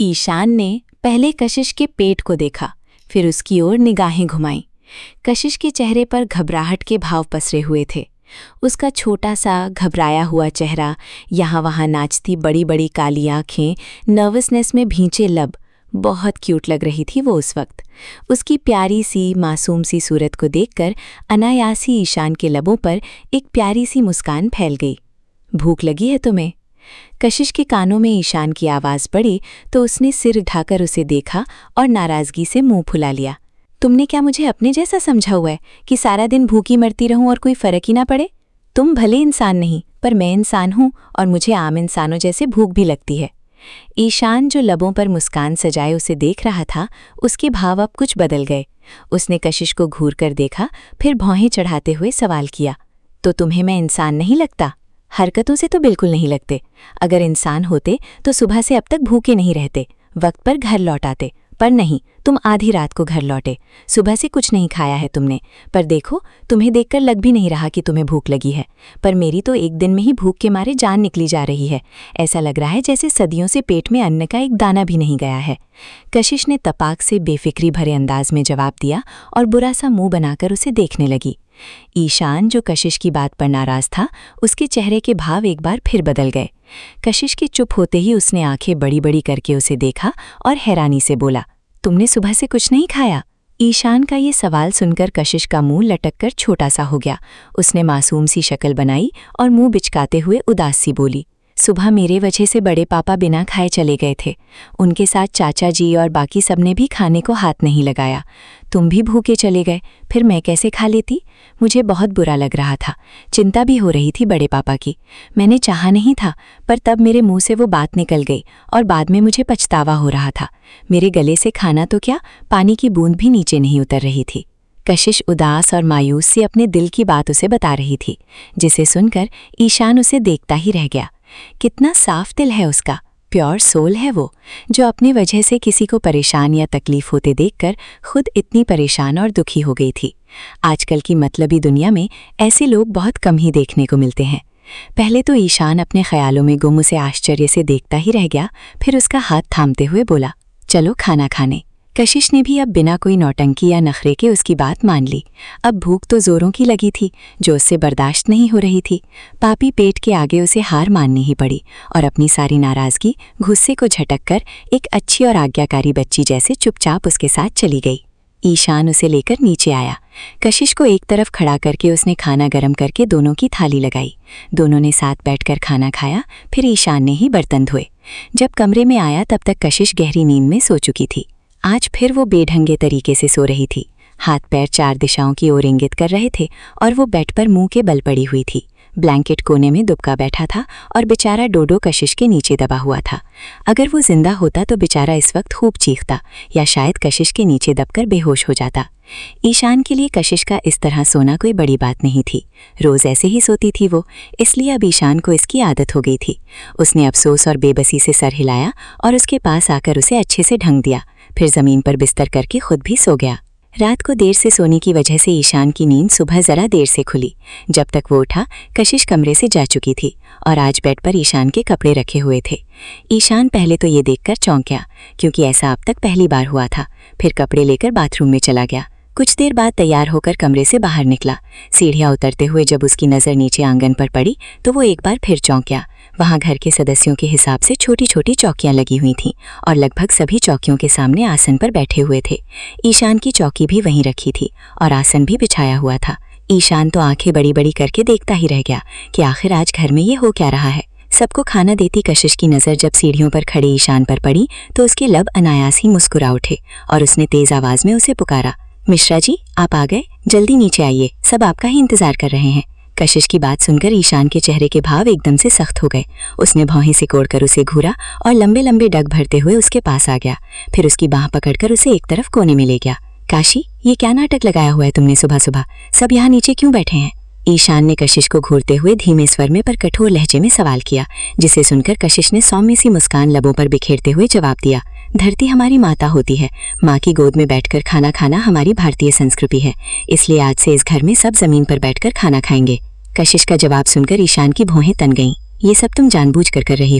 ईशान ने पहले कशिश के पेट को देखा, फिर उसकी ओर निगाहें घुमाईं। कशिश के चेहरे पर घबराहट के भाव पसरे हुए थे। उसका छोटा सा घबराया हुआ चेहरा, यहाँ वहाँ नाचती बड़ी बड़ी काली आँखें, नर्वसनेस में भींचे लब, बहुत क्यूट लग रही थी वो उस वक्त। उसकी प्यारी सी मासूम सी सूरत को देखकर अनायास ही ईशान के लबों पर एक प्यारी सी मुस्कान फैल गई। भूख लगी है तुम्हें? कशिश के कानों में ईशान की आवाज़ पड़ी तो उसने सिर उठाकर उसे देखा और नाराज़गी से मुंह फुला लिया। तुमने क्या मुझे अपने जैसा समझा हुआ है कि सारा दिन भूखी मरती रहूं और कोई फ़र्क ही ना पड़े? तुम भले इंसान नहीं, पर मैं इंसान हूं और मुझे आम इंसानों जैसे भूख भी लगती है। ईशान जो लबों पर मुस्कान सजाए उसे देख रहा था, उसके भाव अब कुछ बदल गए। उसने कशिश को घूर कर देखा, फिर भौहें चढ़ाते हुए सवाल किया, तो तुम्हें मैं इंसान नहीं लगता? हरकतों से तो बिल्कुल नहीं लगते। अगर इंसान होते तो सुबह से अब तक भूखे नहीं रहते, वक्त पर घर लौट आते, पर नहीं, तुम आधी रात को घर लौटे। सुबह से कुछ नहीं खाया है तुमने, पर देखो तुम्हें देखकर लग भी नहीं रहा कि तुम्हें भूख लगी है। पर मेरी तो एक दिन में ही भूख के मारे जान निकली जा रही है। ऐसा लग रहा है जैसे सदियों से पेट में अन्न का एक दाना भी नहीं गया है। कशिश ने तपाक से बेफिक्री भरे अंदाज में जवाब दिया और बुरा सा मुंह बनाकर उसे देखने लगी। ईशान, जो कशिश की बात पर नाराज था, उसके चेहरे के भाव एक बार फिर बदल गए। कशिश के चुप होते ही उसने आंखें बड़ी बड़ी करके उसे देखा और हैरानी से बोला, तुमने सुबह से कुछ नहीं खाया? ईशान का ये सवाल सुनकर कशिश का मुंह लटक कर छोटा सा हो गया। उसने मासूम सी शक्ल बनाई और मुंह बिचकाते हुए उदास सी बोली, सुबह मेरे वजह से बड़े पापा बिना खाए चले गए थे। उनके साथ चाचा जी और बाकी सबने भी खाने को हाथ नहीं लगाया। तुम भी भूखे चले गए, फिर मैं कैसे खा लेती? मुझे बहुत बुरा लग रहा था, चिंता भी हो रही थी बड़े पापा की। मैंने चाहा नहीं था, पर तब मेरे मुंह से वो बात निकल गई और बाद में मुझे पछतावा हो रहा था। मेरे गले से खाना तो क्या, पानी की बूंद भी नीचे नहीं उतर रही थी। कशिश उदास और मायूस से अपने दिल की बात उसे बता रही थी, जिसे सुनकर ईशान उसे देखता ही रह गया। कितना साफ दिल है उसका, प्योर सोल है वो, जो अपनी वजह से किसी को परेशान या तकलीफ होते देखकर खुद इतनी परेशान और दुखी हो गई थी। आजकल की मतलबी दुनिया में ऐसे लोग बहुत कम ही देखने को मिलते हैं। पहले तो ईशान अपने ख्यालों में गुम उसे आश्चर्य से देखता ही रह गया, फिर उसका हाथ थामते हुए बोला, चलो खाना खाने। कशिश ने भी अब बिना कोई नौटंकी या नखरे के उसकी बात मान ली। अब भूख तो जोरों की लगी थी, जो उससे बर्दाश्त नहीं हो रही थी। पापी पेट के आगे उसे हार माननी ही पड़ी और अपनी सारी नाराज़गी, गुस्से को झटककर एक अच्छी और आज्ञाकारी बच्ची जैसे चुपचाप उसके साथ चली गई। ईशान उसे लेकर नीचे आया। कशिश को एक तरफ खड़ा करके उसने खाना गर्म करके दोनों की थाली लगाई। दोनों ने साथ बैठकर खाना खाया, फिर ईशान ने ही बर्तन धोए। जब कमरे में आया तब तक कशिश गहरी नींद में सो चुकी थी। आज फिर वो बेढंगे तरीके से सो रही थी। हाथ पैर चार दिशाओं की ओर इंगित कर रहे थे और वो बेड पर मुंह के बल पड़ी हुई थी। ब्लैंकेट कोने में दुबका बैठा था और बेचारा डोडो कशिश के नीचे दबा हुआ था। अगर वो जिंदा होता तो बेचारा इस वक्त खूब चीखता या शायद कशिश के नीचे दबकर बेहोश हो जाता। ईशान के लिए कशिश का इस तरह सोना कोई बड़ी बात नहीं थी। रोज़ ऐसे ही सोती थी वो, इसलिए अब ईशान को इसकी आदत हो गई थी। उसने अफसोस और बेबसी से सर हिलाया और उसके पास आकर उसे अच्छे से ढंग दिया, फिर ज़मीन पर बिस्तर करके खुद भी सो गया। रात को देर से सोने की वजह से ईशान की नींद सुबह ज़रा देर से खुली। जब तक वो उठा, कशिश कमरे से जा चुकी थी और आज बेड पर ईशान के कपड़े रखे हुए थे। ईशान पहले तो ये देखकर चौंक गया, क्योंकि ऐसा अब तक पहली बार हुआ था। फिर कपड़े लेकर बाथरूम में चला गया। कुछ देर बाद तैयार होकर कमरे से बाहर निकला। सीढ़ियाँ उतरते हुए जब उसकी नज़र नीचे आंगन पर पड़ी तो वो एक बार फिर चौंक गया। वहाँ घर के सदस्यों के हिसाब से छोटी छोटी चौकियाँ लगी हुई थीं और लगभग सभी चौकियों के सामने आसन पर बैठे हुए थे। ईशान की चौकी भी वहीं रखी थी और आसन भी बिछाया हुआ था। ईशान तो आंखें बड़ी बड़ी करके देखता ही रह गया कि आखिर आज घर में ये हो क्या रहा है। सबको खाना देती कशिश की नज़र जब सीढ़ियों पर खड़े ईशान पर पड़ी तो उसके लब अनायास ही मुस्कुरा उठे और उसने तेज़ आवाज़ में उसे पुकारा, मिश्रा जी, आप आ गए, जल्दी नीचे आइए, सब आपका ही इंतज़ार कर रहे हैं। कशिश की बात सुनकर ईशान के चेहरे के भाव एकदम से सख्त हो गए। उसने भौहें सिकोड़कर उसे घूरा और लंबे लंबे डग भरते हुए उसके पास आ गया। फिर उसकी बाह पकड़कर उसे एक तरफ कोने में ले गया। काशी, ये क्या नाटक लगाया हुआ है तुमने सुबह सुबह? सब यहाँ नीचे क्यों बैठे हैं? ईशान ने कशिश को घूरते हुए धीमे स्वर में पर कठोर लहजे में सवाल किया, जिसे सुनकर कशिश ने सौम्य सी मुस्कान लबों पर बिखेरते हुए जवाब दिया, धरती हमारी माता होती है। माँ की गोद में बैठकर खाना खाना हमारी भारतीय संस्कृति है, इसलिए आज से इस घर में सब जमीन पर बैठकर खाना खाएंगे। कशिश का जवाब सुनकर ईशान की भौहें तन गईं। ये सब तुम जानबूझकर कर रही हो ना?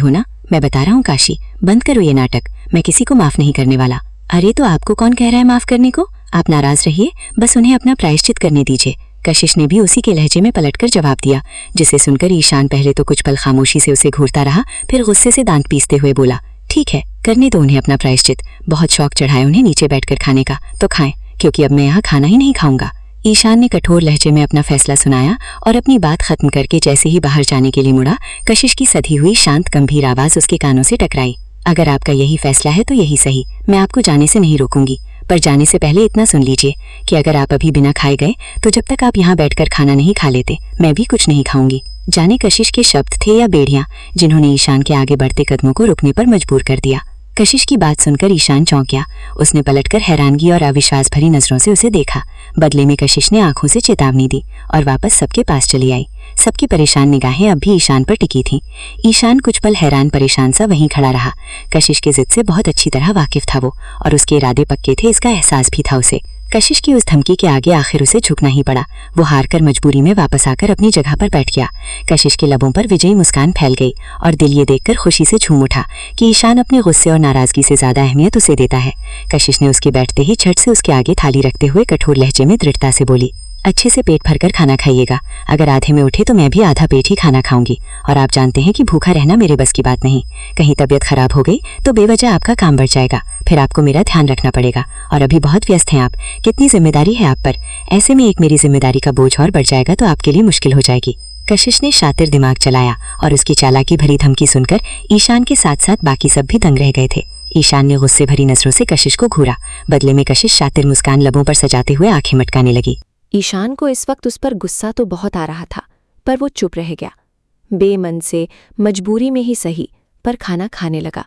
मैं बता रहा हूँ काशी, बंद करो ये नाटक, मैं किसी को माफ नहीं करने वाला। अरे तो आपको कौन कह रहा है माफ करने को? आप नाराज रहिए, बस उन्हें अपना प्रायश्चित करने दीजिए। कशिश ने भी उसी के लहजे में पलटकर जवाब दिया, जिसे सुनकर ईशान पहले तो कुछ पल खामोशी से उसे घूरता रहा, फिर गुस्से से दांत पीसते हुए बोला, ठीक है, करने दो उन्हें अपना प्रायश्चित। बहुत शौक चढ़ाए उन्हें नीचे बैठकर खाने का, तो खाएं, क्योंकि अब मैं यहाँ खाना ही नहीं खाऊंगा। ईशान ने कठोर लहजे में अपना फैसला सुनाया और अपनी बात खत्म करके जैसे ही बाहर जाने के लिए मुड़ा, कशिश की सधी हुई शांत गंभीर आवाज उसके कानों से टकराई। अगर आपका यही फैसला है तो यही सही, मैं आपको जाने से नहीं रोकूंगी, पर जाने से पहले इतना सुन लीजिए कि अगर आप अभी बिना खाए गए तो जब तक आप यहाँ बैठकर खाना नहीं खा लेते, मैं भी कुछ नहीं खाऊंगी। जाने कशिश के शब्द थे या बेड़ियां जिन्होंने ईशान के आगे बढ़ते कदमों को रुकने पर मजबूर कर दिया। कशिश की बात सुनकर ईशान चौंक गया। उसने पलटकर हैरानगी और अविश्वास भरी नजरों से उसे देखा। बदले में कशिश ने आंखों से चेतावनी दी और वापस सबके पास चली आई। सबकी परेशान निगाहें अब भी ईशान पर टिकी थीं। ईशान कुछ पल हैरान परेशान सा वहीं खड़ा रहा। कशिश के जिद से बहुत अच्छी तरह वाकिफ था वो, और उसके इरादे पक्के थे, इसका एहसास भी था उसे। कशिश की उस धमकी के आगे आखिर उसे झुकना ही पड़ा। वो हारकर मजबूरी में वापस आकर अपनी जगह पर बैठ गया। कशिश के लबों पर विजयी मुस्कान फैल गई और दिल ये देखकर खुशी से झूम उठा कि ईशान अपने गुस्से और नाराजगी से ज्यादा अहमियत उसे देता है। कशिश ने उसके बैठते ही झट से उसके आगे थाली रखते हुए कठोर लहजे में दृढ़ता से बोली, अच्छे से पेट भरकर खाना खाइएगा। अगर आधे में उठे तो मैं भी आधा पेट ही खाना खाऊंगी, और आप जानते हैं कि भूखा रहना मेरे बस की बात नहीं। कहीं तबीयत खराब हो गई तो बेवजह आपका काम बढ़ जाएगा, फिर आपको मेरा ध्यान रखना पड़ेगा, और अभी बहुत व्यस्त हैं आप। कितनी जिम्मेदारी है आप पर, ऐसे में एक मेरी जिम्मेदारी का बोझ और बढ़ जाएगा तो आपके लिए मुश्किल हो जाएगी। कशिश ने शातिर दिमाग चलाया और उसकी चालाकी भरी धमकी सुनकर ईशान के साथ साथ बाकी सब भी दंग रह गए थे। ईशान ने गुस्से भरी नजरों से कशिश को घूरा। बदले में कशिश शातिर मुस्कान लबों पर सजाते हुए आंखें मटकाने लगी। ईशान को इस वक्त उस पर गुस्सा तो बहुत आ रहा था, पर वो चुप रह गया। बेमन से, मजबूरी में ही सही, पर खाना खाने लगा।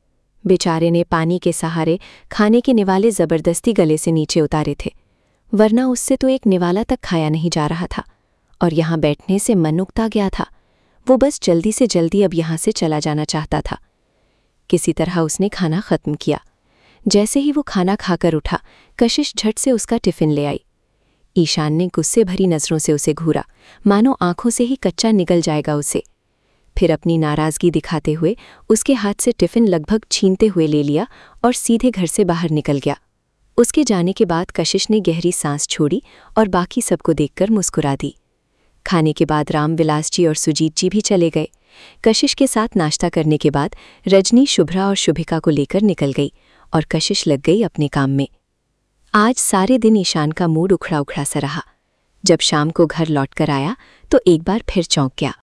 बेचारे ने पानी के सहारे खाने के निवाले जबरदस्ती गले से नीचे उतारे थे, वरना उससे तो एक निवाला तक खाया नहीं जा रहा था, और यहाँ बैठने से मन उकता गया था। वो बस जल्दी से जल्दी अब यहाँ से चला जाना चाहता था। किसी तरह उसने खाना खत्म किया। जैसे ही वो खाना खाकर उठा, कशिश झट से उसका टिफिन ले आई। ईशान ने गुस्से भरी नजरों से उसे घूरा, मानो आंखों से ही कच्चा निकल जाएगा उसे। फिर अपनी नाराजगी दिखाते हुए उसके हाथ से टिफिन लगभग छीनते हुए ले लिया और सीधे घर से बाहर निकल गया। उसके जाने के बाद कशिश ने गहरी सांस छोड़ी और बाकी सबको देखकर मुस्कुरा दी। खाने के बाद रामविलास जी और सुजीत जी भी चले गए। कशिश के साथ नाश्ता करने के बाद रजनी, शुभ्रा और शुभिका को लेकर निकल गई और कशिश लग गई अपने काम में। आज सारे दिन ईशान का मूड उखड़ा उखड़ा सा रहा। जब शाम को घर लौटकर आया तो एक बार फिर चौंक गया।